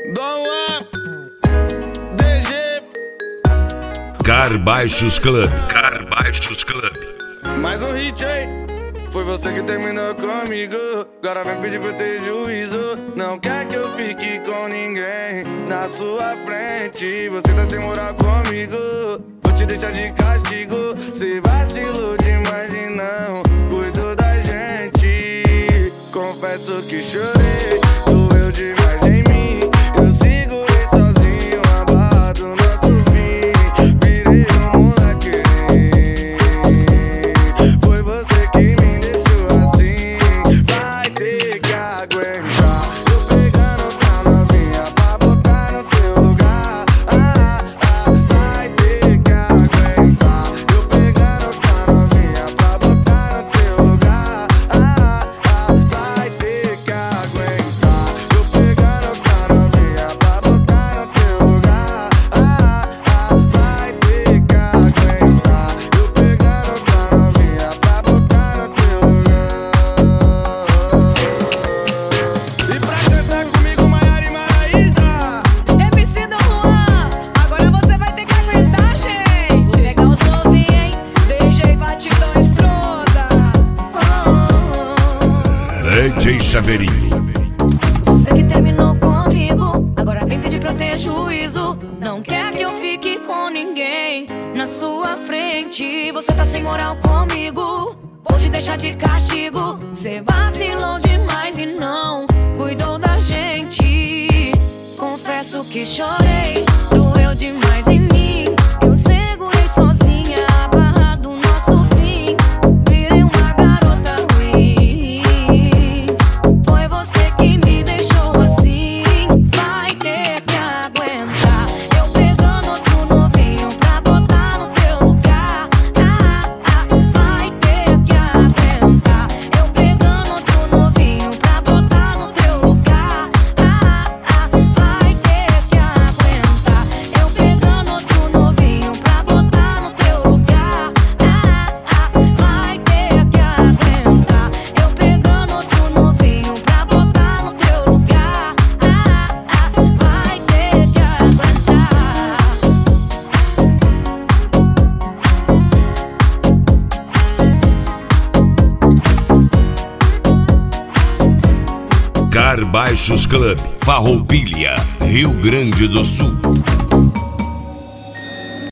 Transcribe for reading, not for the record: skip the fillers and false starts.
Dom Juan, DG, Carbaixos Club. Carbaixos Club. mais um hit, hein? Foi você que terminou comigo, agora vem pedir pra eu ter juízo. Não quer que eu fique com ninguém na sua frente. Você tá sem moral comigo, vou te deixar de castigo. Cê vacilou demais e não cuidou da gente. Confesso que chorei, doeu demais em mim. Eu segurei sozinho a barra do nosso fim. Virei um moleque, foi você que me deixou assim. Vai ter que aguentar eu pegando outra novinha pra botar no teu lugar. Vai ter que aguentar eu pegando outra novinha pra botar no teu lugar. Vai ter que aguentar eu pegando outra novinha pra botar no teu lugar. Vai ter que aguentar eu pegando outra novinha pra botar no teu lugar. E pra cantar comigo, Maiara e Maraísa, MC Dom Juan, agora você vai ter que aguentar, gente. Legal novinho, hein? DJ batidão estronda. DJ Chaveirinho. Você que terminou comigo, agora vem pedir pra eu ter juízo. Não quer que eu fique com ninguém na sua frente. Você tá sem moral comigo, vou te deixar de castigo. Cê vacilou demais e não cuidou da gente. Confesso que chorei, doeu demais em mim. Eu segurei sozinha a barra do nosso fim. Virei uma garota ruim. Foi você que me deixou assim. Vai ter que aguentar eu pegando outro novinho pra botar no teu lugar. Vai ter que aguentar eu pegando outro novinho pra botar no teu lugar. Vai ter que aguentar eu pegando outro novinho pra botar no teu lugar. Vai ter que aguentar eu pegando outro novinho pra botar no teu lugar. Vai ter que aguentar. Carbaixos Club. Farroupilha, Rio Grande do Sul.